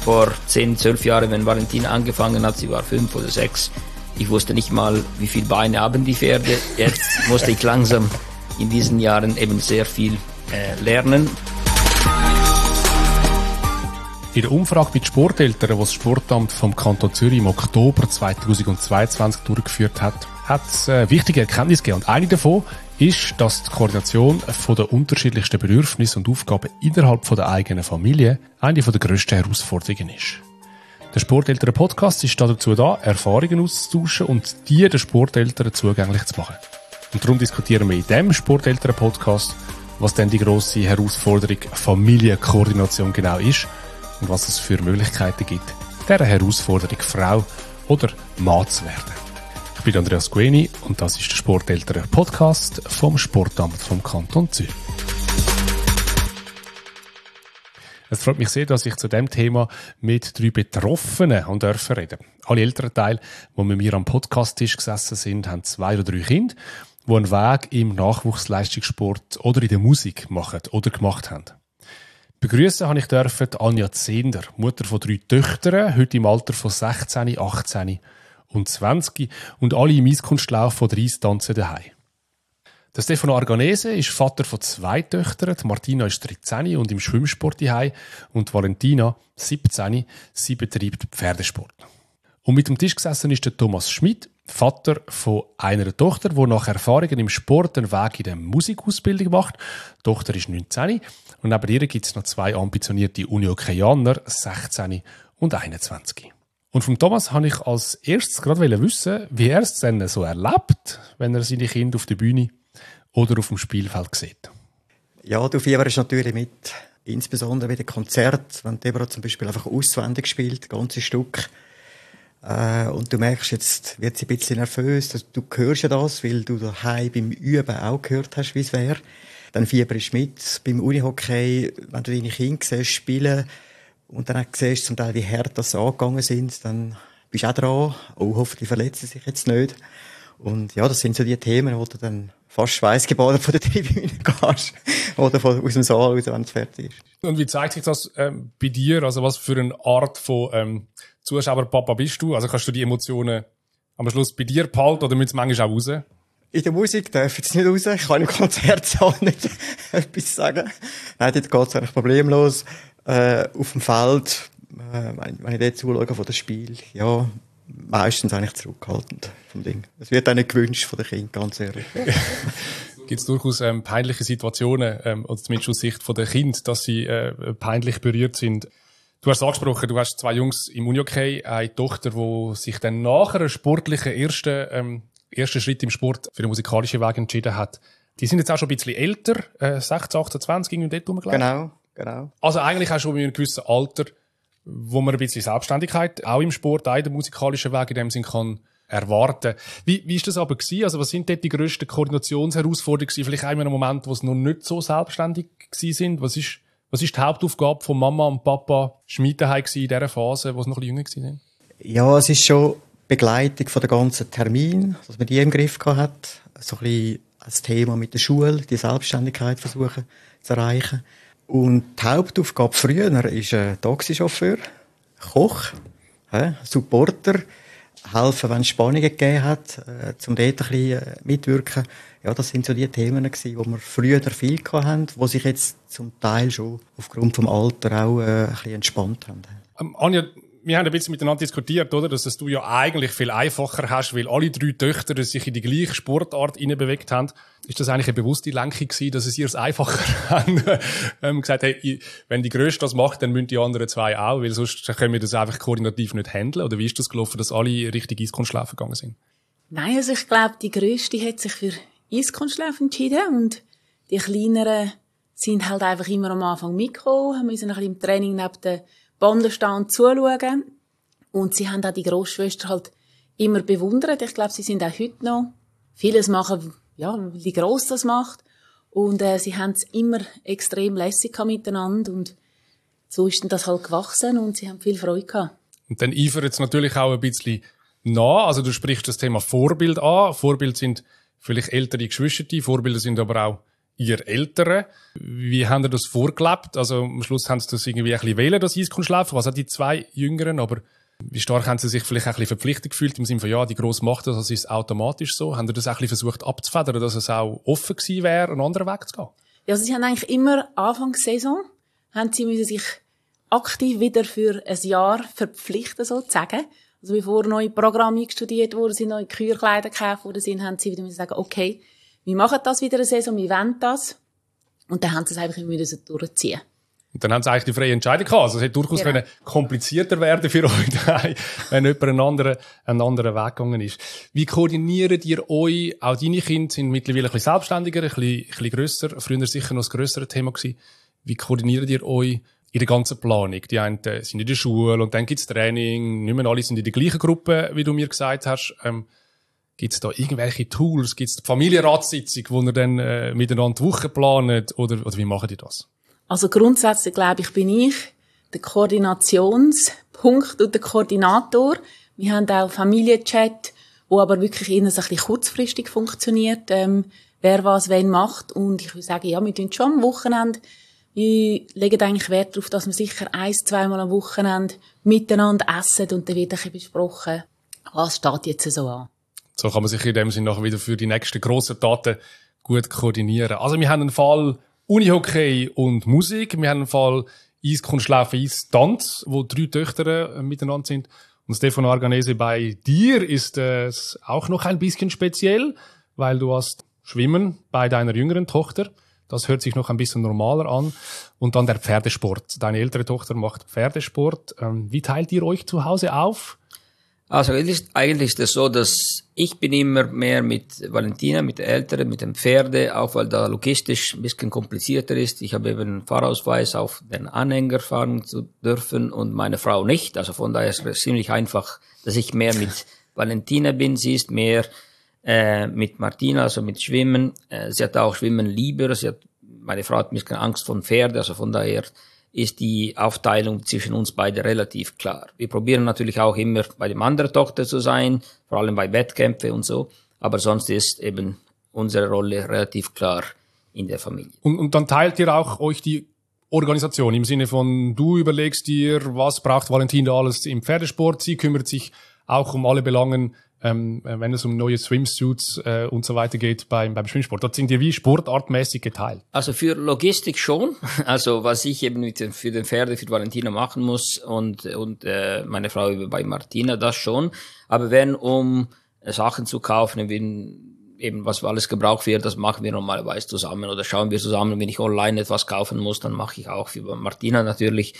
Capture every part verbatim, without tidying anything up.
Vor zehn, zwölf Jahren, wenn Valentina angefangen hat, sie war fünf oder sechs, ich wusste nicht mal, wie viele Beine haben die Pferde. Jetzt musste ich langsam in diesen Jahren eben sehr viel äh, lernen. In der Umfrage bei den Sporteltern, die das Sportamt vom Kanton Zürich im Oktober zweitausendzweiundzwanzig durchgeführt hat, hat es äh, wichtige Erkenntnisse gegeben. Und eine davon ist, dass die Koordination von der unterschiedlichsten Bedürfnisse und Aufgaben innerhalb von der eigenen Familie eine der grössten Herausforderungen ist. Der Sporteltern-Podcast ist dazu da, Erfahrungen auszutauschen und die den Sporteltern zugänglich zu machen. Und darum diskutieren wir in diesem Sporteltern-Podcast, was denn die grosse Herausforderung Familienkoordination genau ist und was es für Möglichkeiten gibt, dieser Herausforderung Frau oder Mann zu werden. Ich bin Andreas Gueni und das ist der Sporteltern-Podcast vom Sportamt vom Kanton Zürich. Es freut mich sehr, dass ich zu diesem Thema mit drei Betroffenen reden darf. Alle Elternteile, die mit mir am Podcast-Tisch gesessen sind, haben zwei oder drei Kinder, die einen Weg im Nachwuchsleistungssport oder in der Musik machen oder gemacht haben. Begrüßen habe ich dürfen Anja Zehnder, Mutter von drei Töchtern, heute im Alter von sechzehn, achtzehn und zwanzig und alle im Eiskunstlauf von dreißig tanzen daheim. Der Stefano Arganese ist Vater von zwei Töchtern, die Martina ist dreizehn und im Schwimmsport daheim und die Valentina siebzehn, sie betreibt Pferdesport. Und mit dem Tisch gesessen ist der Thomas Schmid, Vater von einer Tochter, die nach Erfahrungen im Sport einen Weg in der Musikausbildung macht. Die Tochter ist neunzehn und neben ihr gibt es noch zwei ambitionierte Uni-Okaianer, sechzehn und einundzwanzig. Und vom Thomas wollte ich als erstes gerade wissen, wie er es denn so erlebt, wenn er seine Kinder auf der Bühne oder auf dem Spielfeld sieht. Ja, du fieberst natürlich mit, insbesondere bei den Konzerten, wenn Deborah zum Beispiel einfach auswendig spielt, ganze Stück. Äh, und du merkst, jetzt wird sie ein bisschen nervös, du hörst ja das, weil du daheim beim Üben auch gehört hast, wie es wäre. Dann fieberst du mit beim Unihockey, wenn du deine Kinder siehst, spielen und dann auch siehst zum Teil, wie hart das angegangen sind, dann bist du auch dran. Oh, hoffentlich verletzen sie sich jetzt nicht. Und ja, das sind so die Themen, wo du dann fast schweißgebadet von der Tribüne gehst oder von, aus dem Saal raus, wenn es fertig ist. Und wie zeigt sich das ähm, bei dir? Also was für eine Art von ähm, Zuschauerpapa bist du? Also kannst du die Emotionen am Schluss bei dir behalten oder müssen sie manchmal auch raus? In der Musik darf ich es nicht raus. Ich kann im Konzertsaal nicht etwas sagen. Nein, dort geht es eigentlich problemlos. Äh, auf dem Feld, äh, wenn, wenn ich dort zuschaue von dem Spiel, ja, meistens eigentlich zurückhaltend vom Ding. Es wird auch nicht gewünscht von den Kindern, ganz ehrlich. Gibt es durchaus ähm, peinliche Situationen, ähm, oder zumindest aus Sicht der Kinder, dass sie äh, peinlich berührt sind? Du hast es angesprochen, du hast zwei Jungs im Unihockey, eine Tochter, die sich dann nach einem sportlichen ersten, ähm, ersten Schritt im Sport für den musikalischen Weg entschieden hat. Die sind jetzt auch schon ein bisschen älter, äh, sechzehn, achtundzwanzig, irgendwie dort rumgelaufen. Genau, genau. Also eigentlich auch schon in einem gewissen Alter, wo man ein bisschen Selbstständigkeit auch im Sport, auch in der musikalischen Weg in dem Sinn kann erwarten. Wie, wie ist das aber gewesen? Also was sind dort die grössten Koordinationsherausforderungen gewesen? Vielleicht auch in einem Moment, wo es noch nicht so selbstständig gewesen sind? Was ist, was ist die Hauptaufgabe von Mama und Papa Schmid daheim gewesen in dieser Phase, wo sie noch ein bisschen jünger gewesen sind? Ja, es ist schon Begleitung von der ganzen Termin, dass man die im Griff gehabt hat. So ein bisschen das Thema mit der Schule, die Selbstständigkeit versuchen zu erreichen. Und die Hauptaufgabe früher war ein Taxichauffeur, Koch, äh, Supporter, helfen, wenn es Spannungen gegeben hat, äh, um dort ein bisschen äh, mitwirken. Ja, das sind so die Themen gewesen, wo wir früher viel hatten, die sich jetzt zum Teil schon aufgrund vom Alter auch äh, ein bisschen entspannt haben. Ähm, Anja, wir haben ein bisschen miteinander diskutiert, oder? Dass es du ja eigentlich viel einfacher hast, weil alle drei Töchter sich in die gleiche Sportart hineinbewegt haben. Ist das eigentlich eine bewusste Lenkung gewesen, dass es ihr es einfacher haben? ähm, gesagt, hey, wenn die Grösste das macht, dann müssen die anderen zwei auch, weil sonst können wir das einfach koordinativ nicht handeln. Oder wie ist das gelaufen, dass alle richtig Eiskunstlauf gegangen sind? Nein, also ich glaube, die Grösste hat sich für Eiskunstlauf entschieden und die Kleineren sind halt einfach immer am Anfang mitgekommen, haben müssen ein bisschen im Training neben der Bandenstand zuschauen. Und sie haben auch die Grossschwester halt immer bewundert. Ich glaube, sie sind auch heute noch. Vieles machen, ja, weil die Gross das macht. Und äh, sie haben es immer extrem lässig miteinander. Und so ist dann das halt gewachsen und sie haben viel Freude gehabt. Und dann eifert es natürlich auch ein bisschen nach. Also du sprichst das Thema Vorbild an. Vorbild sind vielleicht ältere Geschwister, Vorbilder sind aber auch ihr Eltern. Wie haben ihr das vorgelebt? Also am Schluss haben sie das irgendwie ein bisschen wählen, das Eiskunstschlafen, was auch die zwei Jüngeren, aber wie stark haben sie sich vielleicht ein bisschen verpflichtet gefühlt, im Sinne von, ja, die Grosse macht das, also ist es automatisch so. Haben sie das auch ein bisschen versucht abzufedern, dass es auch offen gewesen wäre, einen anderen Weg zu gehen? Ja, also sie haben eigentlich immer Anfang Saison, haben sie müssen sich aktiv wieder für ein Jahr verpflichten, sozusagen. Also bevor neue Programme studiert wurden, sind neue Kürkleider gekauft worden sind, haben sie wieder müssen sagen, okay, wir machen das wieder eine Saison, wir wollen das. Und dann haben sie es einfach immer durchziehen. Und dann haben sie eigentlich die freie Entscheidung gehabt. Also es hätte durchaus Genau. können komplizierter werden für euch daheim, wenn jemand einen anderen, einen anderen Weg gegangen ist. Wie koordiniert ihr euch? Auch deine Kinder sind mittlerweile ein bisschen selbstständiger, ein bisschen, ein bisschen grösser. Früher sicher noch das grössere Thema gewesen. Wie koordiniert ihr euch in der ganzen Planung? Die einen sind in der Schule und dann gibt's Training. Nicht mehr alle sind in der gleichen Gruppe, wie du mir gesagt hast. Ähm, gibt's da irgendwelche Tools? Gibt's die Familienratssitzung, wo ihr dann äh, miteinander die Woche planet? Oder, oder wie macht ihr das? Also grundsätzlich, glaube ich, bin ich der Koordinationspunkt und der Koordinator. Wir haben auch Familienchat, wo aber wirklich eher so ein bisschen kurzfristig funktioniert, ähm, wer was wann macht. Und ich würde sagen, ja, wir tun schon am Wochenende. Wir legen eigentlich Wert darauf, dass wir sicher ein-, zweimal am Wochenende miteinander essen und dann wird ein bisschen besprochen, was steht jetzt so an. So kann man sich in dem Sinne nachher wieder für die nächsten grossen Taten gut koordinieren. Also wir haben einen Fall Unihockey und Musik. Wir haben einen Fall Eiskunstlauf, Eistanz, wo drei Töchter äh, miteinander sind. Und Stefano Arganese, bei dir ist es auch noch ein bisschen speziell, weil du hast Schwimmen bei deiner jüngeren Tochter. Das hört sich noch ein bisschen normaler an. Und dann der Pferdesport. Deine ältere Tochter macht Pferdesport. Ähm, wie teilt ihr euch zu Hause auf? Also es ist, eigentlich ist es so, dass ich bin immer mehr mit Valentina, mit der Älteren, mit dem Pferde, auch weil da logistisch ein bisschen komplizierter ist. Ich habe eben einen Fahrausweis, auf den Anhänger fahren zu dürfen und meine Frau nicht. Also von daher ist es ziemlich einfach, dass ich mehr mit Valentina bin. Sie ist mehr äh, mit Martina, also mit Schwimmen. Äh, sie hat auch Schwimmen lieber. Sie hat, meine Frau hat ein bisschen Angst vor Pferde, also von daher ist die Aufteilung zwischen uns beide relativ klar. Wir probieren natürlich auch immer bei dem anderen Tochter zu sein, vor allem bei Wettkämpfen und so, aber sonst ist eben unsere Rolle relativ klar in der Familie. Und, und dann teilt ihr auch euch die Organisation im Sinne von, du überlegst dir, was braucht Valentina alles im Pferdesport, sie kümmert sich auch um alle Belangen, ähm, wenn es um neue Swimsuits äh, und so weiter geht beim, beim Schwimmsport. Dort sind die wie sportartmäßig geteilt. Also für Logistik schon. Also was ich eben mit den, für den Pferde, für Valentina machen muss und, und äh, meine Frau bei Martina, das schon. Aber wenn um äh, Sachen zu kaufen, wenn eben was alles gebraucht wird, das machen wir normalerweise zusammen oder schauen wir zusammen. Wenn ich online etwas kaufen muss, dann mache ich auch für Martina natürlich.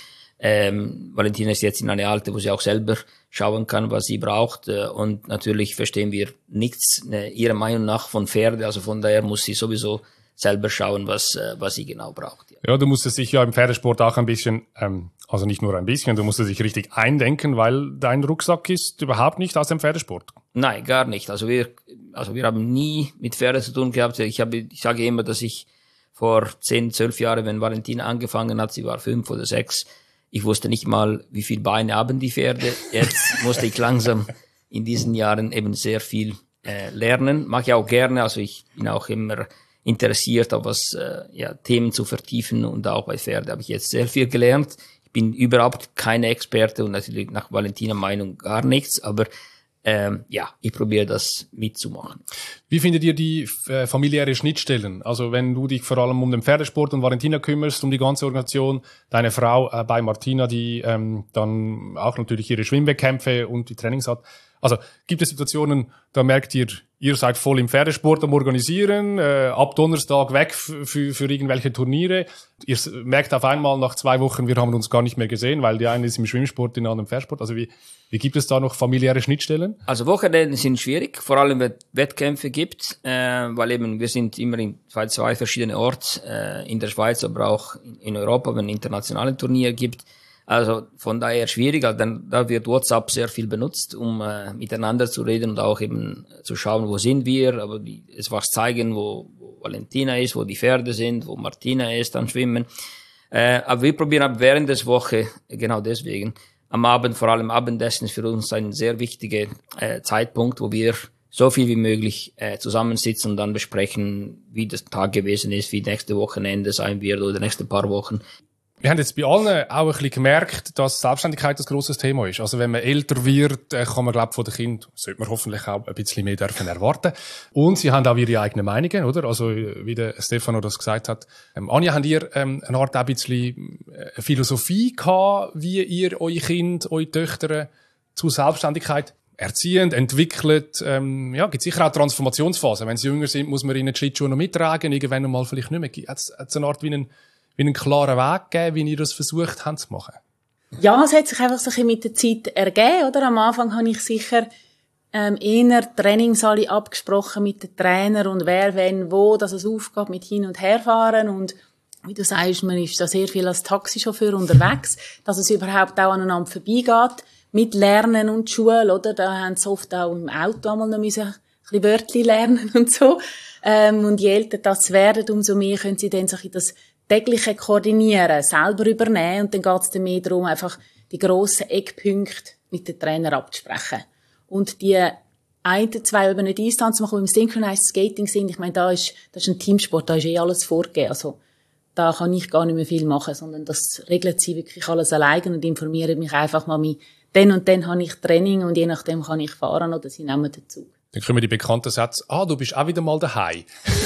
Ähm, Valentina ist jetzt in eine Alte, wo sie auch selber schauen kann, was sie braucht. Äh, und natürlich verstehen wir nichts, äh, ihrer Meinung nach, von Pferde. Also von daher muss sie sowieso selber schauen, was, äh, was sie genau braucht. Ja. Ja, du musstest dich ja im Pferdesport auch ein bisschen, ähm, also nicht nur ein bisschen, du musstest dich richtig eindenken, weil dein Rucksack ist überhaupt nicht aus dem Pferdesport. Nein, gar nicht. Also wir, also wir haben nie mit Pferde zu tun gehabt. Ich habe, ich sage immer, dass ich vor zehn, zwölf Jahren, wenn Valentina angefangen hat, sie war fünf oder sechs, ich wusste nicht mal, wie viele Beine haben die Pferde. Jetzt musste ich langsam in diesen Jahren eben sehr viel äh, lernen. Mache ich auch gerne. Also ich bin auch immer interessiert, auf was äh, ja, Themen zu vertiefen. Und auch bei Pferden habe ich jetzt sehr viel gelernt. Ich bin überhaupt keine Experte und natürlich nach Valentina Meinung gar nichts. Aber ähm, ja, ich probiere das mitzumachen. Wie findet ihr die äh, familiäre Schnittstellen? Also wenn du dich vor allem um den Pferdesport und Valentina kümmerst, um die ganze Organisation, deine Frau äh, bei Martina, die ähm, dann auch natürlich ihre Schwimmwettkämpfe und die Trainings hat. Also gibt es Situationen, da merkt ihr, ihr seid voll im Pferdesport am Organisieren, äh, ab Donnerstag weg für, für irgendwelche Turniere. Ihr merkt auf einmal nach zwei Wochen, wir haben uns gar nicht mehr gesehen, weil die eine ist im Schwimmsport, die andere im Pferdesport. Also wie, wie gibt es da noch familiäre Schnittstellen? Also Wochenenden sind schwierig, vor allem wenn es Wettkämpfe gibt, äh, weil eben wir sind immer in zwei, zwei verschiedene Orte, äh, in der Schweiz, aber auch in Europa, wenn es internationale Turniere gibt. Also von daher schwierig, also dann, da wird WhatsApp sehr viel benutzt, um äh, miteinander zu reden und auch eben zu schauen, wo sind wir, aber die, es was zeigen, wo, wo Valentina ist, wo die Pferde sind, wo Martina ist, dann schwimmen. Äh, aber wir probieren ab während des Woche, genau deswegen, am Abend, vor allem Abendessen ist für uns ein sehr wichtiger äh, Zeitpunkt, wo wir so viel wie möglich äh, zusammensitzen und dann besprechen, wie das Tag gewesen ist, wie nächste Wochenende sein wird oder nächste paar Wochen. Wir haben jetzt bei allen auch ein bisschen gemerkt, dass Selbstständigkeit ein grosses Thema ist. Also wenn man älter wird, kann man, glaube ich, von den Kindern, sollte man hoffentlich auch ein bisschen mehr dürfen erwarten. Und sie haben auch ihre eigenen Meinungen, oder? Also wie der Stefano das gesagt hat. Ähm, Anja, habt ihr ähm, eine Art auch ein bisschen eine Philosophie gehabt, wie ihr eure Kinder, eure Töchter zu Selbstständigkeit erziehend, entwickelt? Ähm, ja, gibt sicher auch Transformationsphasen. Wenn sie jünger sind, muss man ihnen die Schlittschuhe noch mittragen, irgendwann mal vielleicht nicht mehr. Hat es eine Art wie einen wie einen klaren Weg gegeben, wie ihr das versucht habt zu machen? Ja, es hat sich einfach so ein bisschen mit der Zeit ergeben, oder? Am Anfang habe ich sicher ähm, eher Trainings alle abgesprochen mit den Trainern und wer, wenn, wo, dass es aufgeht mit hin- und herfahren und wie du sagst, man ist da sehr viel als Taxichauffeur unterwegs, dass es überhaupt auch aneinander vorbeigeht mit Lernen und Schule, oder? Da haben sie oft auch im Auto einmal noch müssen ein bisschen Wörtchen lernen und so. Ähm, und je älter das werden, umso mehr können sie dann sich in das tägliche Koordinieren, selber übernehmen und dann geht es dann mehr darum, einfach die grossen Eckpunkte mit den Trainern abzusprechen. Und die ein, zwei über eine Distanz machen, die im Synchronized Skating sind, ich meine, da ist, das ist ein Teamsport, da ist eh alles vorgegeben, also da kann ich gar nicht mehr viel machen, sondern das regelt sie wirklich alles alleine und informieren mich einfach mal mit, dann und dann habe ich Training und je nachdem kann ich fahren oder sie nehmen den Zug. Dann kommen die bekannten Sätze, ah, du bist auch wieder mal daheim.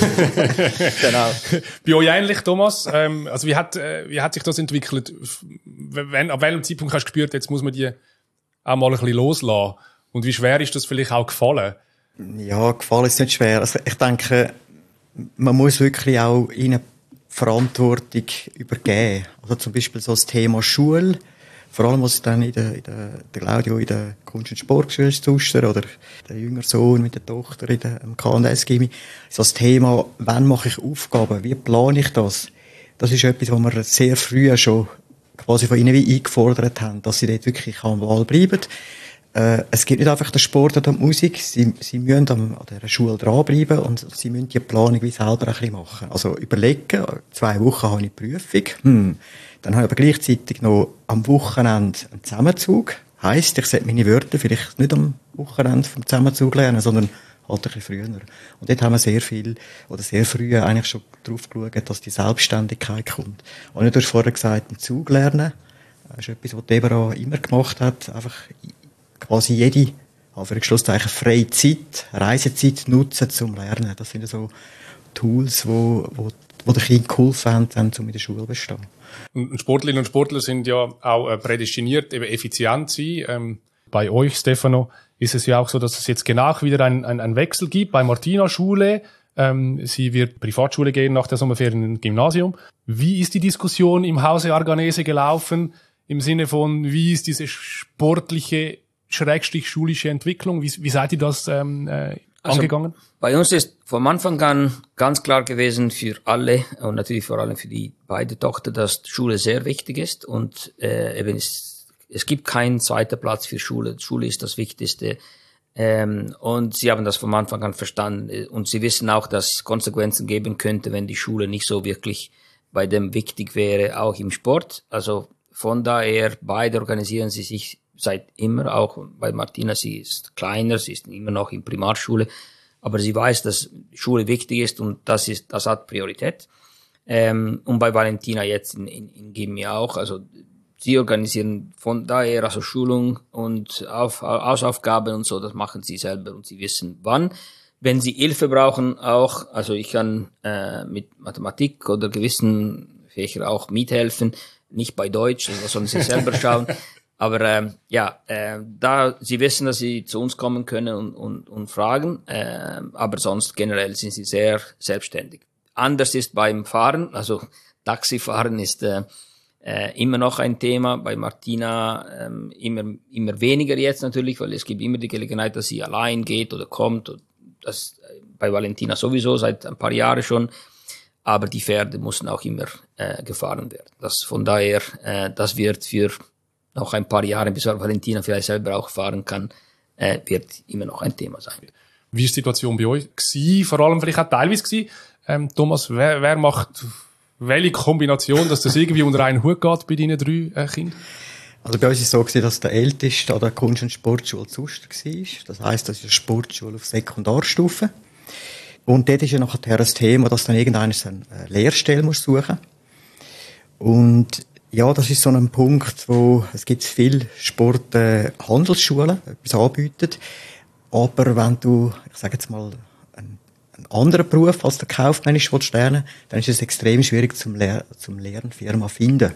Genau. Bei euch ähnlich, Thomas. Ähm, also wie hat, äh, wie hat sich das entwickelt? Wenn, ab welchem Zeitpunkt hast du gespürt, jetzt muss man die auch mal ein bisschen loslassen? Und wie schwer ist das vielleicht auch gefallen? Ja, gefallen ist nicht schwer. Also ich denke, man muss wirklich auch ihnen Verantwortung übergeben. Also zum Beispiel so das Thema Schule. Vor allem, was dann in der, in der, der Claudio in der Kunst- und Sportschule Zuster oder der jüngere Sohn mit der Tochter in der, im K und S-Gimmi. So das Thema, wann mache ich Aufgaben? Wie plane ich das? Das ist etwas, was wir sehr früh schon quasi von ihnen wie eingefordert haben, dass sie dort wirklich am Ball bleiben. Äh, es gibt nicht einfach den Sport oder die Musik. Sie, sie müssen an, an dieser Schule dranbleiben und sie müssen die Planung wie selber ein bisschen machen. Also überlegen, zwei Wochen habe ich Prüfung. Hm. Dann habe ich aber gleichzeitig noch am Wochenende einen Zusammenzug. Heisst, ich sollte meine Wörter vielleicht nicht am Wochenende vom Zusammenzug lernen, sondern halt ein bisschen früher. Und dort haben wir sehr viel, oder sehr früh eigentlich schon drauf geschaut, dass die Selbstständigkeit kommt. Und du hast vorher gesagt, im Zug lernen. Das ist etwas, was Deborah immer gemacht hat. Einfach quasi jede, für ein Schlusszeichen, freie Zeit, Reisezeit nutzen zum Lernen. Das sind so Tools, wo, wo, wo den Kindern geholfen haben, um in der Schule zu bestehen. Und Sportlerinnen und Sportler sind ja auch prädestiniert, eben effizient zu sein. Ähm, bei euch, Stefano, ist es ja auch so, dass es jetzt genau wieder einen ein Wechsel gibt bei Martina Schule. Ähm, sie wird Privatschule gehen nach der Sommerferien im Gymnasium. Wie ist die Diskussion im Hause Arganese gelaufen? Im Sinne von, wie ist diese sportliche, schrägstrich schulische Entwicklung? Wie, wie seid ihr das ähm, äh, also, angegangen? Bei uns ist vom Anfang an ganz klar gewesen für alle und natürlich vor allem für die beide Tochter, dass Schule sehr wichtig ist und äh, eben es, es gibt keinen zweiten Platz für Schule. Schule ist das Wichtigste. Ähm, und sie haben das vom Anfang an verstanden und sie wissen auch, dass es Konsequenzen geben könnte, wenn die Schule nicht so wirklich bei dem wichtig wäre, auch im Sport. Also von daher, beide organisieren sie sich seit immer, auch bei Martina, sie ist kleiner, sie ist immer noch in Primarschule, aber sie weiß, dass Schule wichtig ist und das ist, das hat Priorität. Ähm, und bei Valentina jetzt in, in, in Gimmi auch, also sie organisieren von daher also Schulung und Auf, Hausaufgaben und so, das machen sie selber und sie wissen wann. Wenn sie Hilfe brauchen auch, also ich kann äh, mit Mathematik oder gewissen Fächern auch mithelfen, nicht bei Deutsch, das sollen sie selber schauen. Aber ähm, ja, äh, da sie wissen, dass sie zu uns kommen können und, und, und fragen, äh, aber sonst generell sind sie sehr selbstständig. Anders ist beim Fahren, also Taxifahren ist äh, äh, immer noch ein Thema, bei Martina äh, immer immer weniger jetzt natürlich, weil es gibt immer die Gelegenheit, dass sie allein geht oder kommt. Und das äh, bei Valentina sowieso seit ein paar Jahren schon. Aber die Pferde mussten auch immer äh, gefahren werden. Das von daher, äh, das wird für noch ein paar Jahre, bis Valentina vielleicht selber auch fahren kann, äh, wird immer noch ein Thema sein. Wie war die Situation bei euch gewesen? Vor allem vielleicht auch teilweise gewesen. Ähm, Thomas, wer, wer macht welche Kombination, dass das irgendwie unter einen Hut geht bei deinen drei äh, Kindern? Also bei uns war es so, dass der Älteste an der Kunst- und Sportschule Zuster war. Das heisst, das ist eine Sportschule auf Sekundarstufe. Und dort ist ja nachher das Thema, dass dann irgendeiner eine Lehrstelle muss suchen. Und ja, das ist so ein Punkt, wo es gibt viele Sport, äh, Handelsschulen, etwas anbieten. Aber wenn du, ich sage jetzt mal, einen, einen anderen Beruf als der kaufmännisch lernen willst, dann ist es extrem schwierig zum, Lehr- zum Lernfirma finden.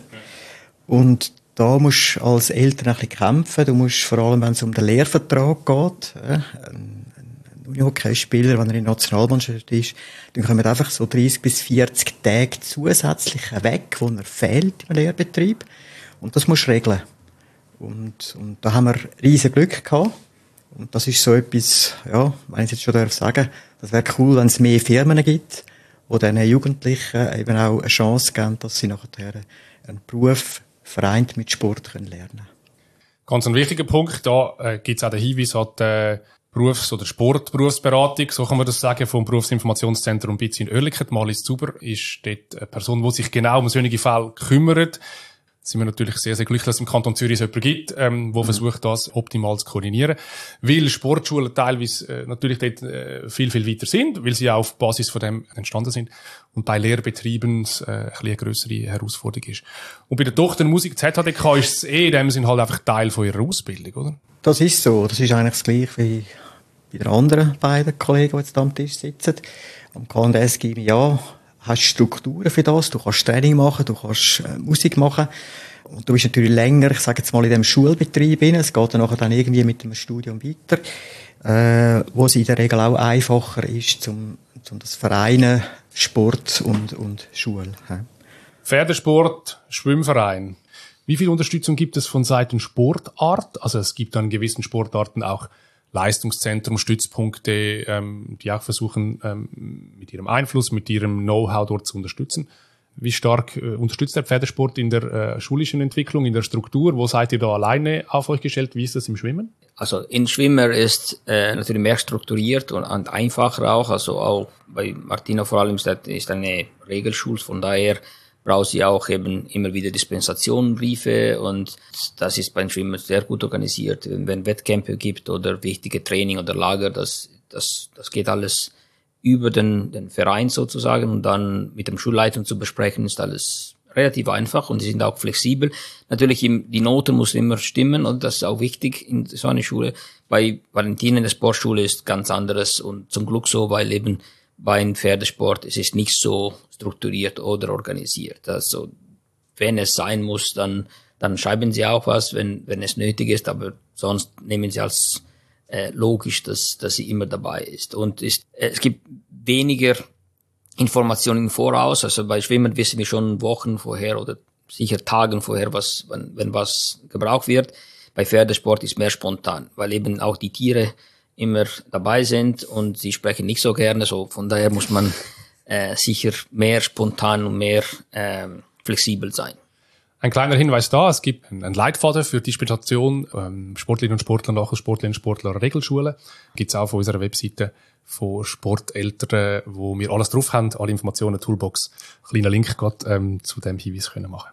Und da musst du als Eltern ein bisschen kämpfen. Du musst vor allem, wenn es um den Lehrvertrag geht, äh, ein, ein Unihockey-Spieler, wenn er in der Nationalmannschaft ist, dann kommen einfach so dreißig bis vierzig Tage zusätzlich weg, wo er fehlt im Lehrbetrieb. Und das musst du regeln. Und, und da haben wir riesen Glück gehabt. Und das ist so etwas, ja, wenn ich jetzt schon darf sagen, das wäre cool, wenn es mehr Firmen gibt, die diesen Jugendlichen eben auch eine Chance geben, dass sie nachher einen Beruf vereint mit Sport können lernen. Ganz ein wichtiger Punkt, da äh, gibt es auch den Hinweis an die äh, Berufs- oder Sportberufsberatung, so kann man das sagen, vom Berufsinformationszentrum Bitz in Oerlikon. Marlies Zuber ist dort eine Person, die sich genau um solche Fälle kümmert. Sind wir natürlich sehr, sehr glücklich, dass es im Kanton Zürich so jemanden gibt, ähm, der mhm. versucht, das optimal zu koordinieren. Weil Sportschulen teilweise äh, natürlich dort äh, viel, viel weiter sind, weil sie auch auf Basis von dem entstanden sind. Und bei Lehrbetrieben es äh, ein bisschen eine grössere Herausforderung ist. Und bei der Tochter Musik Z H D K ist es eh in dem Sinne halt einfach Teil von ihrer Ausbildung, oder? Das ist so. Das ist eigentlich das Gleiche wie bei den anderen beiden Kollegen, die jetzt am Tisch sitzen. Am K und S gebe ich ja, hast Strukturen für das, du kannst Training machen, du kannst äh, Musik machen. Und du bist natürlich länger, ich sage jetzt mal, in dem Schulbetrieb rein. Es geht dann nachher dann irgendwie mit dem Studium weiter, äh, wo es in der Regel auch einfacher ist, zum, zum das Vereinen, Sport und, und Schule. Ja. Pferdesport, Schwimmverein. Wie viel Unterstützung gibt es von Seiten Sportart? Also es gibt an gewissen Sportarten auch Leistungszentrum, Stützpunkte, ähm, die auch versuchen, ähm, mit ihrem Einfluss, mit ihrem Know-how dort zu unterstützen. Wie stark äh, unterstützt der Pferdesport in der äh, schulischen Entwicklung, in der Struktur? Wo seid ihr da alleine auf euch gestellt? Wie ist das im Schwimmen? Also in Schwimmer ist äh, natürlich mehr strukturiert und, und einfacher auch. Also auch bei Martina vor allem ist das ist eine Regelschule, von daher braucht sie auch eben immer wieder Dispensationenbriefe und das ist beim Schwimmen sehr gut organisiert. Wenn Wettkämpfe gibt oder wichtige Training oder Lager, das, das, das geht alles über den, den Verein sozusagen und dann mit dem Schulleitung zu besprechen, ist alles relativ einfach und sie sind auch flexibel. Natürlich, im, die Noten muss immer stimmen und das ist auch wichtig in so einer Schule. Bei Valentina in der Sportschule ist ganz anderes und zum Glück so, weil eben beim Pferdesport es ist nicht so strukturiert oder organisiert. Also wenn es sein muss, dann dann schreiben sie auch was, wenn wenn es nötig ist, aber sonst nehmen sie als äh, logisch, dass dass sie immer dabei ist. Und ist, äh, es gibt weniger Informationen im Voraus. Also bei Schwimmen wissen wir schon Wochen vorher oder sicher Tagen vorher, was wenn, wenn was gebraucht wird. Bei Pferdesport ist mehr spontan, weil eben auch die Tiere immer dabei sind und sie sprechen nicht so gerne, so von daher muss man äh, sicher mehr spontan und mehr ähm, flexibel sein. Ein kleiner Hinweis da, es gibt einen Leitfaden für Disputation, ähm, Sportlerinnen und Sportler nach der Sportlerinnen und Sportler Regelschule. Gibt's auch auf unserer Webseite von Sporteltern, wo wir alles drauf haben, alle Informationen, Toolbox, kleiner Link geht, ähm, zu dem Hinweis können machen.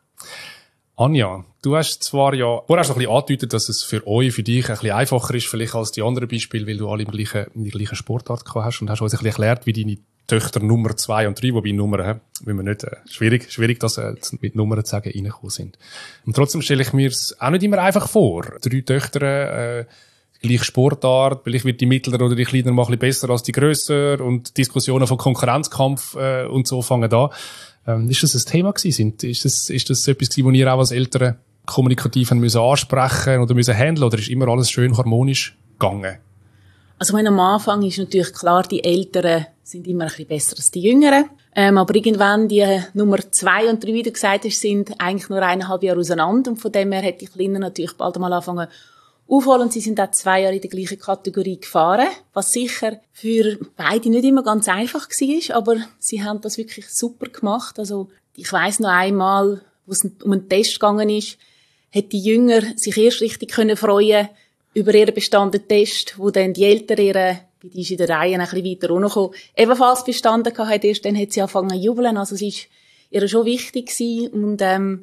Anja, du hast zwar ja vorher so ein bisschen angedeutet, dass es für euch, für dich ein bisschen einfacher ist, vielleicht als die anderen Beispiele, weil du alle im gleichen, in der gleichen Sportart gehabt hast und hast uns ein bisschen erklärt, wie deine Töchter Nummer zwei und drei, wobei Nummern, will man nicht, äh, schwierig, schwierig, das äh, mit Nummern zu sagen, reingekommen sind. Und trotzdem stelle ich mir es auch nicht immer einfach vor. Drei Töchter, äh, gleiche Sportart, vielleicht wird die mittlere oder die kleiner mal ein bisschen besser als die grösser und Diskussionen von Konkurrenzkampf, äh, und so fangen da. Ähm, ist das ein Thema gewesen? Ist das, ist das etwas gewesen, wo ihr auch als Eltern kommunikativ haben müssen ansprechen oder müssen handeln, oder ist immer alles schön harmonisch gegangen? Also wenn am Anfang ist natürlich klar, die Älteren sind immer ein bisschen besser als die Jüngeren. Ähm, aber irgendwann die Nummer zwei und drei, wie du gesagt hast, sind eigentlich nur eineinhalb Jahre auseinander. Und von dem her hat die Kleinen natürlich bald einmal angefangen aufholen. Und sie sind auch zwei Jahre in der gleichen Kategorie gefahren, was sicher für beide nicht immer ganz einfach war. Aber sie haben das wirklich super gemacht. Also ich weiss noch einmal, wo es um einen Test gegangen ist, hat die Jünger sich erst richtig können freuen über ihren bestandenen Test, wo dann die Älteren ihre, wie die ist in der Reihe ein bisschen weiter runtergekommen, ebenfalls bestanden hat. Erst dann hat sie angefangen zu jubeln. Also es ist ihr schon wichtig gewesen. Und, ähm,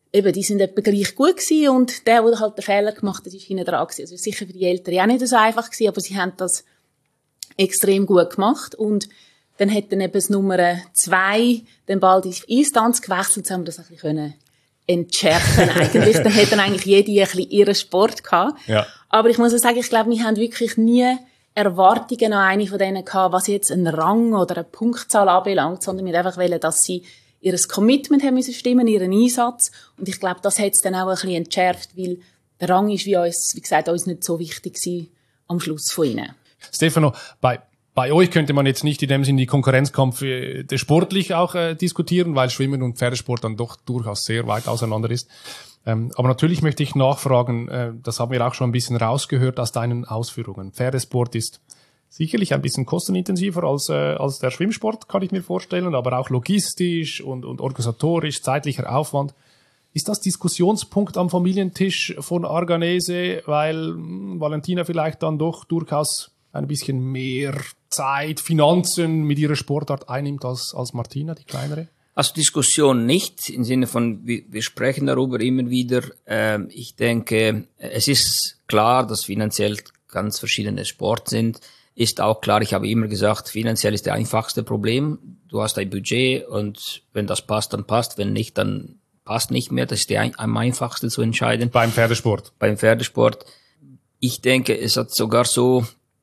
eben, die sind etwa gleich gut gewesen und der, der halt den Fehler gemacht hat, ist hinten dran gewesen. Also sicher für die Eltern auch nicht so einfach gewesen, aber sie haben das extrem gut gemacht und dann hat dann eben das Nummer zwei dann bald in die Eistanz gewechselt, so haben wir das ein bisschen entschärfen eigentlich. Dann hat dann eigentlich jede ein bisschen ihren Sport gehabt. Ja. Aber ich muss auch sagen, ich glaube, wir haben wirklich nie Erwartungen an eine von denen gehabt, was jetzt einen Rang oder eine Punktzahl anbelangt, sondern wir einfach wollen, dass sie ihr Commitment haben müssen stimmen, ihren Einsatz. Und ich glaube, das hat es dann auch ein bisschen entschärft, weil der Rang ist, wie uns, wie gesagt, uns nicht so wichtig gewesen am Schluss von ihnen. Stefano, bei Bei euch könnte man jetzt nicht in dem Sinne die Konkurrenzkampf äh, sportlich auch äh, diskutieren, weil Schwimmen und Pferdesport dann doch durchaus sehr weit auseinander ist. Ähm, aber natürlich möchte ich nachfragen, äh, das haben wir auch schon ein bisschen rausgehört aus deinen Ausführungen. Pferdesport ist sicherlich ein bisschen kostenintensiver als, äh, als der Schwimmsport, kann ich mir vorstellen, aber auch logistisch und, und organisatorisch, zeitlicher Aufwand. Ist das Diskussionspunkt am Familientisch von Arganese, weil mh, Valentina vielleicht dann doch durchaus ein bisschen mehr Zeit, Finanzen mit ihrer Sportart einnimmt als, als Martina, die kleinere? Also Diskussion nicht, im Sinne von, wir, wir sprechen darüber immer wieder. Ähm, ich denke, es ist klar, dass finanziell ganz verschiedene Sport sind. Ist auch klar, ich habe immer gesagt, finanziell ist das einfachste Problem. Du hast ein Budget und wenn das passt, dann passt. Wenn nicht, dann passt nicht mehr. Das ist der, am einfachsten zu entscheiden. Beim Pferdesport? Beim Pferdesport. Ich denke, es hat sogar so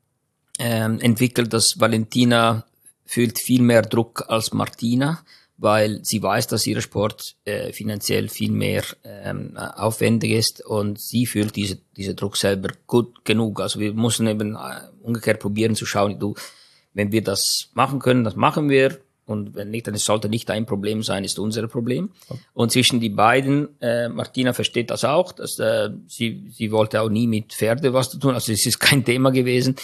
Ähm, entwickelt, dass Valentina fühlt viel mehr Druck als Martina, weil sie weiß, dass ihr Sport äh, finanziell viel mehr ähm, aufwendig ist und sie fühlt diese, diese Druck selber gut genug. Also wir müssen eben äh, umgekehrt probieren zu schauen, du, wenn wir das machen können, das machen wir und wenn nicht, dann es sollte nicht ein Problem sein, ist unser Problem. Okay. Und zwischen die beiden, äh, Martina versteht das auch, dass äh, sie, sie wollte auch nie mit Pferde was zu tun, also es ist kein Thema gewesen.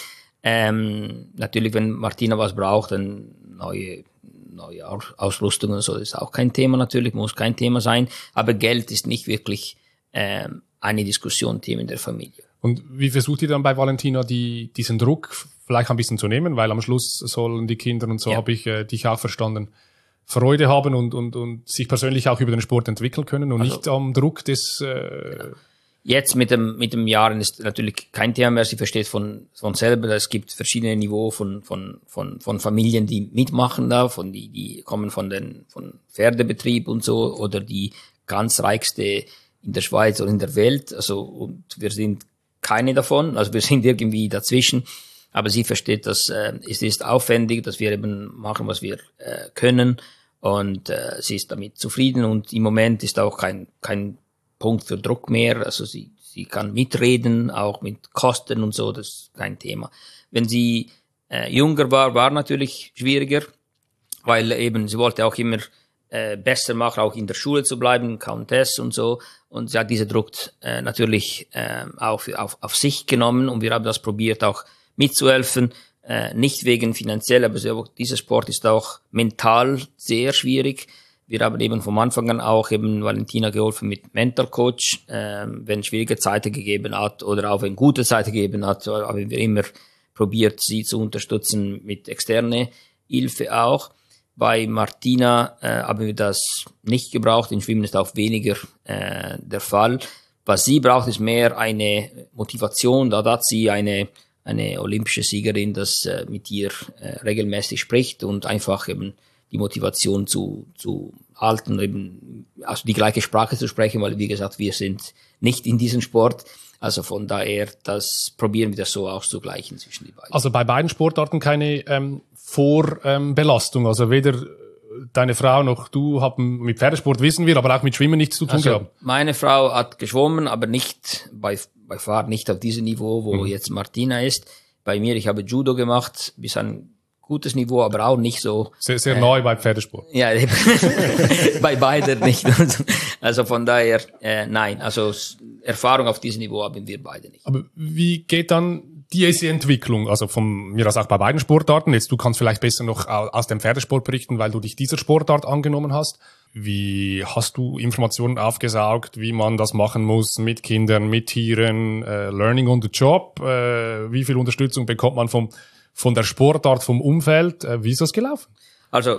Ähm, natürlich, wenn Martina was braucht, dann neue, neue Ausrüstungen und so, das ist auch kein Thema natürlich, muss kein Thema sein. Aber Geld ist nicht wirklich ähm, eine Diskussion, Thema in der Familie. Und wie versucht ihr dann bei Valentina die, diesen Druck vielleicht ein bisschen zu nehmen? Weil am Schluss sollen die Kinder, und so ja. habe ich äh, dich auch verstanden, Freude haben und, und, und sich persönlich auch über den Sport entwickeln können und also, nicht am Druck des... Äh, ja. Jetzt mit dem, mit dem Jahren ist natürlich kein Thema mehr. Sie versteht von, von selber, es gibt verschiedene Niveaus von, von, von, von Familien, die mitmachen da, von die, die kommen von den, von Pferdebetrieb und so, oder die ganz reichste in der Schweiz oder in der Welt. Also, und wir sind keine davon. Also wir sind irgendwie dazwischen. Aber sie versteht, dass, äh, es ist aufwendig, dass wir eben machen, was wir, äh, können. Und, äh, sie ist damit zufrieden. Und im Moment ist auch kein, kein Punkt für Druck mehr, also sie, sie kann mitreden, auch mit Kosten und so, das ist kein Thema. Wenn sie äh, jünger war, war natürlich schwieriger, weil eben sie wollte auch immer äh, besser machen, auch in der Schule zu bleiben, Countess und so, und sie hat diesen Druck äh, natürlich äh, auch auf, auf sich genommen und wir haben das probiert auch mitzuhelfen, äh, nicht wegen finanziell, aber so, dieser Sport ist auch mental sehr schwierig. Wir haben eben vom Anfang an auch eben Valentina geholfen mit Mentor-Coach, ähm, wenn schwierige Zeiten gegeben hat oder auch wenn gute Zeiten gegeben hat, haben wir immer probiert, sie zu unterstützen mit externer Hilfe auch. Bei Martina äh, haben wir das nicht gebraucht, im Schwimmen ist auch weniger äh, der Fall. Was sie braucht, ist mehr eine Motivation, da hat sie eine eine olympische Siegerin, das äh, mit ihr äh, regelmäßig spricht und einfach eben die Motivation zu, zu halten, eben, also die gleiche Sprache zu sprechen, weil, wie gesagt, wir sind nicht in diesem Sport. Also von daher, das probieren wir das so auszugleichen zwischen die beiden. Also bei beiden Sportarten keine ähm, Vorbelastung, ähm, also weder deine Frau noch du haben mit Pferdesport, wissen wir, aber auch mit Schwimmen nichts zu tun also gehabt. Meine Frau hat geschwommen, aber nicht bei, bei Fahren, nicht auf diesem Niveau, wo mhm. jetzt Martina ist. Bei mir, ich habe Judo gemacht, bis ein gutes Niveau, aber auch nicht so. Sehr, sehr äh, neu bei Pferdesport. Ja, bei beiden nicht. Also von daher, äh, nein, also Erfahrung auf diesem Niveau haben wir beide nicht. Aber wie geht dann diese Entwicklung, also von mir aus auch bei beiden Sportarten, jetzt du kannst vielleicht besser noch aus dem Pferdesport berichten, weil du dich dieser Sportart angenommen hast. Wie hast du Informationen aufgesaugt, wie man das machen muss mit Kindern, mit Tieren, äh, Learning on the Job, äh, wie viel Unterstützung bekommt man vom von der Sportart, vom Umfeld? Äh, wie ist das gelaufen? Also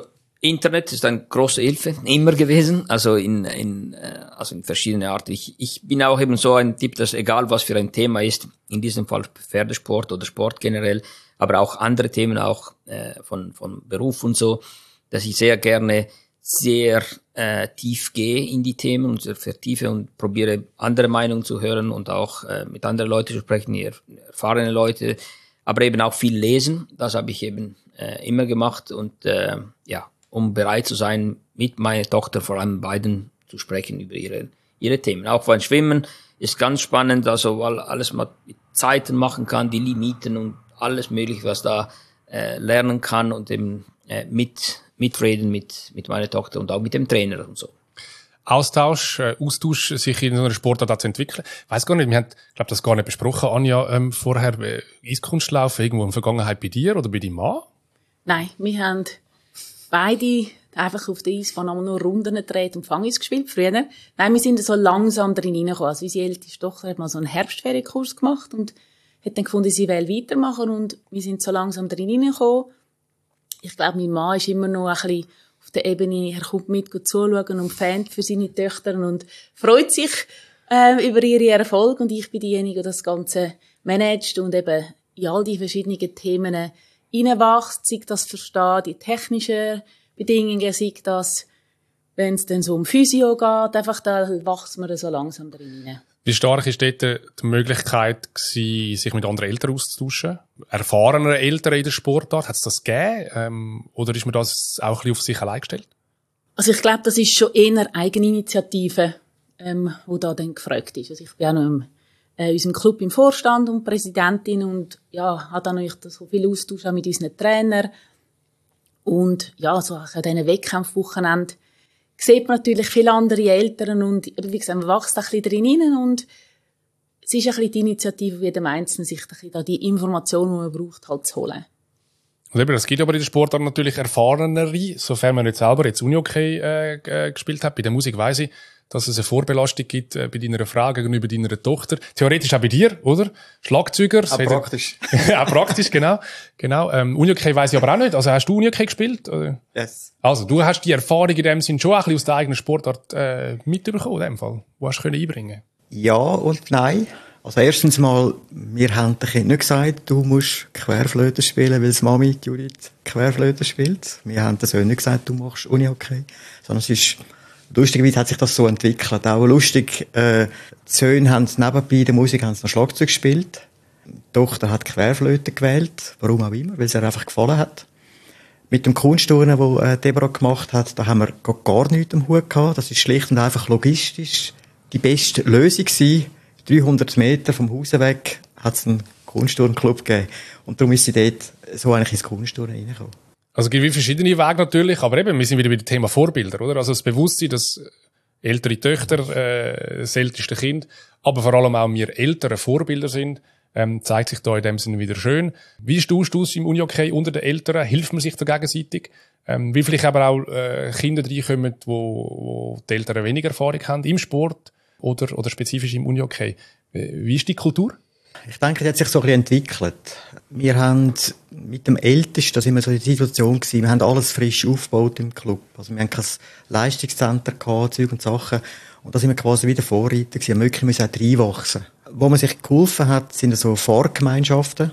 Internet ist eine große Hilfe, immer gewesen, also in, in, also in verschiedene Arten. Ich, ich bin auch eben so ein Typ, dass egal was für ein Thema ist, in diesem Fall Pferdesport oder Sport generell, aber auch andere Themen, auch äh, von, von Beruf und so, dass ich sehr gerne sehr äh, tief gehe in die Themen und sehr vertiefe und probiere andere Meinungen zu hören und auch äh, mit anderen Leuten zu sprechen, erfahrene Leute, aber eben auch viel lesen. Das habe ich eben äh, immer gemacht und äh, ja, um bereit zu sein, mit meiner Tochter vor allem beiden zu sprechen über ihre ihre Themen. Auch beim Schwimmen ist ganz spannend, also weil alles man mit Zeiten machen kann, die Limiten und alles mögliche, was da äh, lernen kann und eben äh, mit mitreden mit mit meiner Tochter und auch mit dem Trainer und so. Austausch, äh, Austausch, sich in so einer Sportart zu entwickeln. Ich weiss gar nicht, wir haben, glaube das gar nicht besprochen, Anja, ähm, vorher äh, Eiskunstlauf irgendwo in der Vergangenheit bei dir oder bei deinem Mann? Nein, wir haben beide einfach auf der Eis von einmal nur Runden gedreht und Fangis gespielt früher. Nein, wir sind so langsam drin reingekommen. Also unsere älteste Tochter hat mal so einen Herbstferienkurs gemacht und hat dann gefunden, sie will weitermachen und wir sind so langsam drin reingekommen. Ich glaube, mein Mann ist immer noch ein bisschen auf der Ebene, er kommt mit zuschauen und Fan für seine Töchter und freut sich äh, über ihre Erfolge und ich bin diejenige, die das Ganze managt und eben in all die verschiedenen Themen reinwachst, sei das verstehen, die technischen Bedingungen, sei das, wenn es dann so um Physio geht, einfach da wächst man so langsam drin rein. Wie stark ist dort die Möglichkeit gewesen, sich mit anderen Eltern auszutauschen? Erfahrene Eltern in der Sportart, hat es das gegeben? Ähm, oder ist man das auch ein bisschen auf sich allein gestellt? Also ich glaube, das ist schon eher Eigeninitiative, ähm, wo da dann gefragt ist. Also ich bin auch noch im, äh, unserem Club im Vorstand und Präsidentin und ja, habe dann noch so viel Austausch auch mit unseren Trainern. Und ja, so an diesen Wettkampfwochenenden sieht man natürlich viele andere Eltern und wie gesagt, man wächst ein bisschen drin rein und es ist ein bisschen die Initiative, wie jedem Einzelnen sich ein bisschen da die Informationen, die man braucht, halt zu holen. Und eben, es gibt aber in der Sportart natürlich erfahrenere, sofern man nicht selber jetzt Unihockey äh, gespielt hat. Bei der Musik weiss ich, dass es eine Vorbelastung gibt äh, bei deiner Frau gegenüber deiner Tochter. Theoretisch auch bei dir, oder? Schlagzeuger. Auch praktisch. Auch praktisch, genau. genau. Ähm, Unihockey weiss ich aber auch nicht. Also hast du Unihockey gespielt? Oder? Yes. Also du hast die Erfahrung in dem Sinn schon ein bisschen aus der eigenen Sportart äh, mitbekommen, in dem Fall. Wo hast du können einbringen? Ja und nein. Also erstens mal, wir haben den Kindern nicht gesagt, du musst Querflöte spielen, weil die Mami, die Judith, Querflöte spielt. Wir haben den Söhnen nicht gesagt, du machst Unihockey. Sondern es ist, lustigerweise hat sich das so entwickelt. Auch lustig, äh, die Söhne haben nebenbei der Musik haben noch Schlagzeug gespielt. Die Tochter hat Querflöte gewählt. Warum auch immer, weil es ihr einfach gefallen hat. Mit dem Kunstturnen, das äh, Deborah gemacht hat, da haben wir gar nichts am Hut gehabt. Das ist schlicht und einfach logistisch die beste Lösung gewesen. dreihundert Meter vom Haus weg hat es einen Kunstturnclub gegeben. Und darum ist sie dort so eigentlich ins Kunstturnen reingekommen. Also es gibt verschiedene Wege natürlich, aber eben, wir sind wieder bei dem Thema Vorbilder, oder? Also das Bewusstsein, dass ältere Töchter, äh, das älteste Kind, aber vor allem auch wir ältere Vorbilder sind, ähm, zeigt sich da in dem Sinne wieder schön. Wie stehst du es im Unihockey unter den Eltern? Hilft man sich da gegenseitig? Ähm, wie vielleicht aber auch äh, Kinder reinkommen, wo, wo die Eltern weniger Erfahrung haben im Sport oder, oder spezifisch im Unihockey. Wie ist die Kultur? Ich denke, die hat sich so ein bisschen entwickelt. Wir haben mit dem Ältesten, das war immer so die Situation gewesen, wir haben alles frisch aufgebaut im Club. Also wir haben kein Leistungscenter gehabt, Zeug und Sachen. Und da sind wir quasi wieder Vorreiter gewesen. Wir müssen wirklich auch reinwachsen. Wo man sich geholfen hat, sind so Fahrgemeinschaften.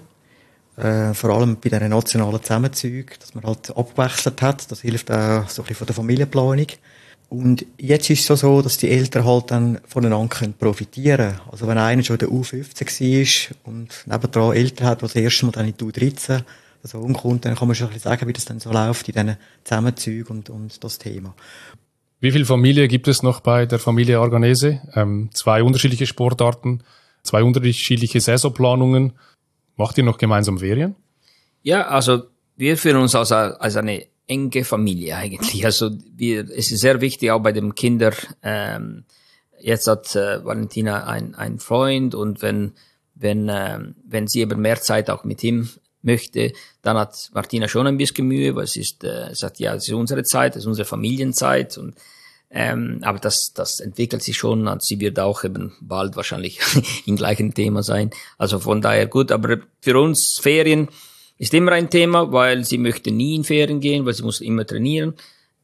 Äh, vor allem bei diesen nationalen Zusammenzügen, dass man halt abgewechselt hat. Das hilft auch so ein bisschen von der Familienplanung. Und jetzt ist es so, so, dass die Eltern halt dann voneinander profitieren können. Also wenn einer schon der U fünfzehn war und nebendran Eltern hat, die das erste Mal dann in die U dreizehn so umkommt, dann kann man schon ein bisschen sagen, wie das dann so läuft in diesen Zusammenzügen und, und das Thema. Wie viele Familien gibt es noch bei der Familie Arganese? Ähm, zwei unterschiedliche Sportarten, zwei unterschiedliche Saisonplanungen. Macht ihr noch gemeinsam Ferien? Ja, also wir fühlen uns als, als eine enge Familie eigentlich. Also wir, es ist sehr wichtig auch bei den Kindern. Ähm, jetzt hat äh, Valentina ein ein Freund und wenn wenn ähm, wenn sie eben mehr Zeit auch mit ihm möchte, dann hat Martina schon ein bisschen Mühe, weil es ist, äh, sagt ja, es ist unsere Zeit, es ist unsere Familienzeit und ähm, aber das das entwickelt sich schon und sie wird auch eben bald wahrscheinlich im gleichen Thema sein. Also von daher gut, aber für uns Ferien ist immer ein Thema, weil sie möchte nie in Ferien gehen, weil sie muss immer trainieren.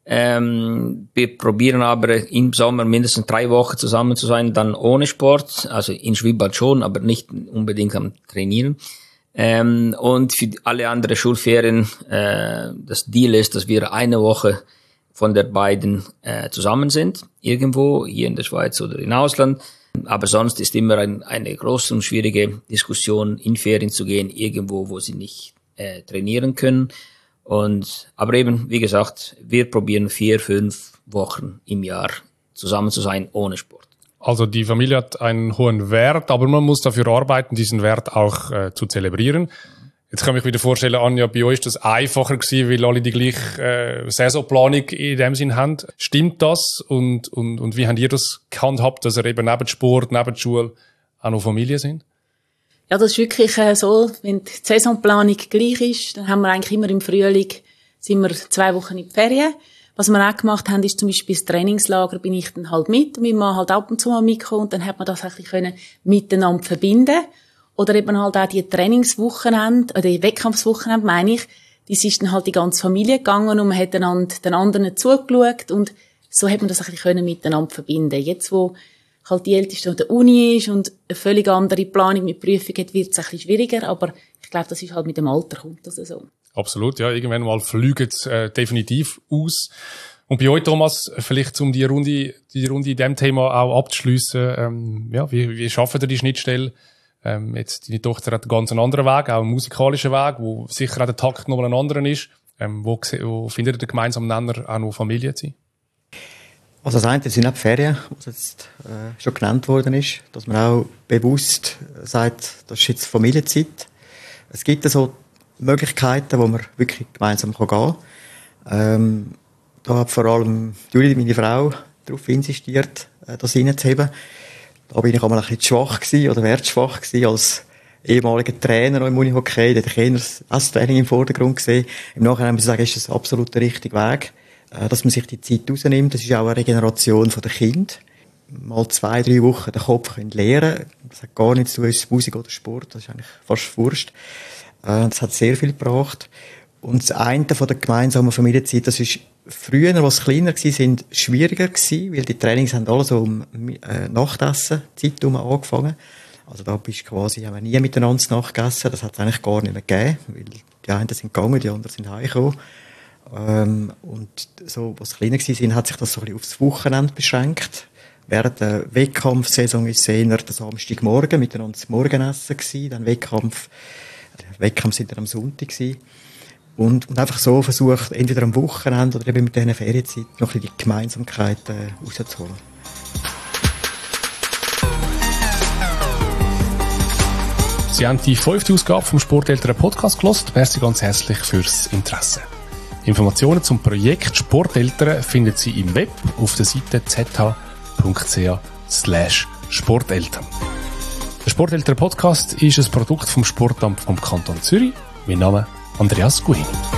Ähm, wir probieren aber im Sommer mindestens drei Wochen zusammen zu sein, dann ohne Sport, also in Schwimmbad schon, aber nicht unbedingt am Trainieren. Ähm, und für alle anderen Schulferien, äh, das Deal ist, dass wir eine Woche von der beiden äh, zusammen sind, irgendwo, hier in der Schweiz oder im Ausland. Aber sonst ist immer ein, eine große und schwierige Diskussion, in Ferien zu gehen, irgendwo, wo sie nicht äh, trainieren können. Und, aber eben, wie gesagt, wir probieren vier, fünf Wochen im Jahr zusammen zu sein, ohne Sport. Also die Familie hat einen hohen Wert, aber man muss dafür arbeiten, diesen Wert auch äh, zu zelebrieren. Jetzt kann ich mir wieder vorstellen, Anja, bei euch ist das einfacher gewesen, weil alle die gleiche äh, Saisonplanung in dem Sinn haben. Stimmt das? Und, und, und wie habt ihr das gehandhabt, dass ihr eben neben Sport, neben Schule auch noch Familie sind? Ja, das ist wirklich äh, so, wenn die Saisonplanung gleich ist, dann haben wir eigentlich immer im Frühling, sind wir zwei Wochen in die Ferien. Was wir auch gemacht haben, ist zum Beispiel das Trainingslager, bin ich dann halt mit, und mein Mann halt ab und zu mal mitgekommen, und dann hat man das eigentlich können miteinander verbinden. Oder eben halt auch die Trainingswochenende, oder die Wettkampfswochenende, meine ich, das ist dann halt die ganze Familie gegangen und man hat einander, den anderen zugeschaut, und so hat man das ein bisschen können miteinander verbinden. Jetzt, wo halt die Älteste an der Uni ist und eine völlig andere Planung mit Prüfung hat, wird es ein bisschen schwieriger, aber ich glaube, das ist halt mit dem Alter kommt das so. Absolut, ja, irgendwann mal fliegt es äh, definitiv aus. Und bei euch, Thomas, vielleicht um die Runde, die Runde in diesem Thema auch abzuschliessen, ähm, ja, wie, wie schaffen ihr die Schnittstelle? Ähm, jetzt, deine Tochter hat einen ganz anderen Weg, auch einen musikalischen Weg, wo sicher auch der Takt noch mal ein anderer ist. Ähm, wo, wo findet ihr den gemeinsamen Nenner, auch noch Familie zu sein? Also das eine sind auch die Ferien, was jetzt äh, schon genannt worden ist, dass man auch bewusst sagt, das ist jetzt Familienzeit. Es gibt so Möglichkeiten, wo man wirklich gemeinsam gehen kann. Ähm, da hat vor allem Julie, meine Frau, darauf insistiert, äh, das reinzuheben. Da bin ich auch mal ein bisschen schwach gewesen, oder werde schwach gewesen, als ehemaliger Trainer im Unihockey. Da hätte ich das Training im Vordergrund gesehen. Im Nachhinein muss ich sagen, ist das absolut der richtige Weg, dass man sich die Zeit rausnimmt. Das ist auch eine Regeneration der Kinder. Mal zwei, drei Wochen den Kopf können leeren. Das hat gar nichts zu tun, ist Musik oder Sport. Das ist eigentlich fast Wurst. Das hat sehr viel gebracht. Und das eine von der gemeinsamen Familienzeit, das ist früher, als sie kleiner waren, schwieriger gewesen, weil die Trainings haben alle so um äh, Nachtessen Zeit herum angefangen. Also da bist du quasi, haben wir nie miteinander zu Nacht gegessen. Das hat es eigentlich gar nicht mehr gegeben, weil die einen sind gegangen, die anderen sind heimgekommen. Ähm, und so, als sie kleiner waren, hat sich das so ein bisschen aufs Wochenende beschränkt. Während der Wettkampfsaison ist es eher der Samstagmorgen miteinander das Morgenessen gewesen, dann Wettkampf, der Wettkampf sind dann am Sonntag gewesen. Und, und einfach so versucht, entweder am Wochenende oder eben mit dieser Ferienzeit noch ein bisschen die Gemeinsamkeit äh, rauszuholen. Sie haben die fünfte Ausgabe vom Sporteltern Podcast gehört. Merci ganz herzlich fürs Interesse. Informationen zum Projekt Sporteltern finden Sie im Web auf der Seite z h punkt c h slash sporteltern. Der Sporteltern Podcast ist ein Produkt vom Sportamt vom Kanton Zürich. Mein Name Andreas Guhin.